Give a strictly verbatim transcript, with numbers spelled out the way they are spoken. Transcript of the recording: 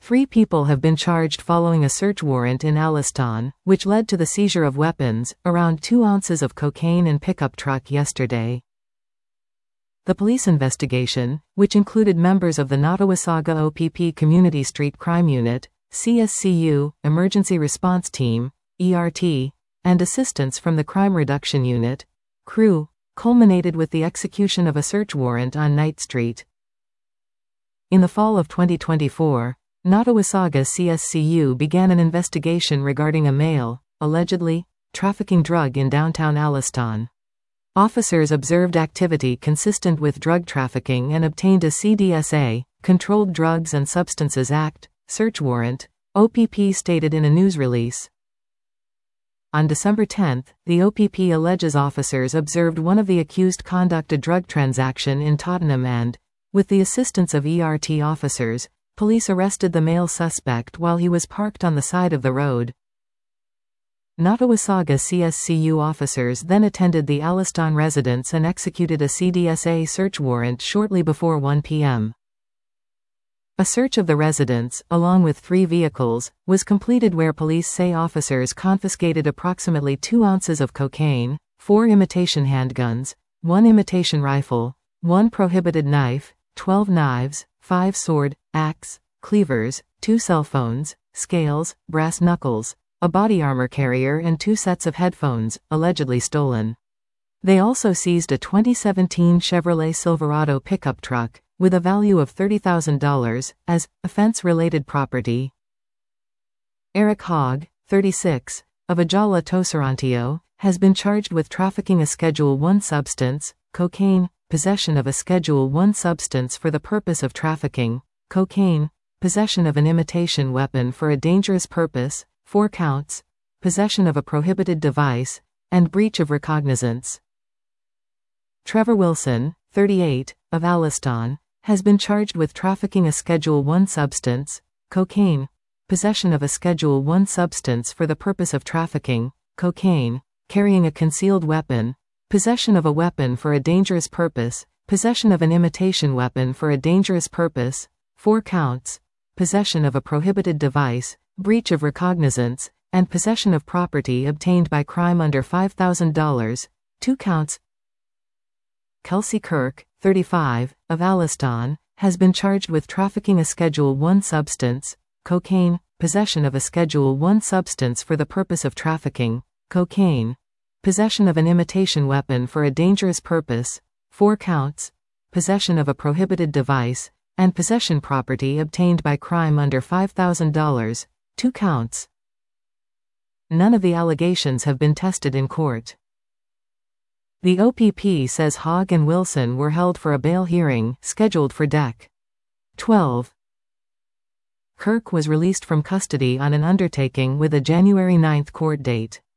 Three people have been charged following a search warrant in Alistan, which led to the seizure of weapons, around two ounces of cocaine and pickup truck yesterday. The police investigation, which included members of the Nottawasaga O P P Community Street Crime Unit, C S C U, Emergency Response Team, E R T, and assistance from the Crime Reduction Unit, C R U, culminated with the execution of a search warrant on Knight Street. In the fall of twenty twenty-four, Nottawasaga C S C U began an investigation regarding a male, allegedly, trafficking drug in downtown Alistan. Officers observed activity consistent with drug trafficking and obtained a C D S A, Controlled Drugs and Substances Act, search warrant, O P P stated in a news release. On December tenth, the O P P alleges officers observed one of the accused conduct a drug transaction in Tottenham and, with the assistance of E R T officers, police arrested the male suspect while he was parked on the side of the road. Nottawasaga C S C U officers then attended the Alistan residence and executed a C D S A search warrant shortly before one p m A search of the residence, along with three vehicles, was completed where police say officers confiscated approximately two ounces of cocaine, four imitation handguns, one imitation rifle, one prohibited knife, twelve knives, five sword, axe, cleavers, two cell phones, scales, brass knuckles, a body armor carrier and two sets of headphones, allegedly stolen. They also seized a twenty seventeen Chevrolet Silverado pickup truck, with a value of thirty thousand dollars, as offense-related property. Eric Hogg, thirty-six, of Ajala Toserantio, has been charged with trafficking a Schedule one substance, cocaine, possession of a Schedule one substance for the purpose of trafficking, cocaine, possession of an imitation weapon for a dangerous purpose, four counts, possession of a prohibited device, and breach of recognizance. Trevor Wilson, thirty-eight, of Alistan, has been charged with trafficking a Schedule one substance, cocaine, possession of a Schedule one substance for the purpose of trafficking, cocaine, carrying a concealed weapon, possession of a weapon for a dangerous purpose, possession of an imitation weapon for a dangerous purpose, four counts, possession of a prohibited device, breach of recognizance, and possession of property obtained by crime under five thousand dollars, two counts. Kelsey Kirk, thirty-five, of Alistan, has been charged with trafficking a Schedule one substance, cocaine, possession of a Schedule one substance for the purpose of trafficking, cocaine, possession of an imitation weapon for a dangerous purpose, four counts, possession of a prohibited device, and possession property obtained by crime under five thousand dollars, two counts. None of the allegations have been tested in court. The O P P says Hogg and Wilson were held for a bail hearing, scheduled for December twelfth. Kirk was released from custody on an undertaking with a January ninth court date.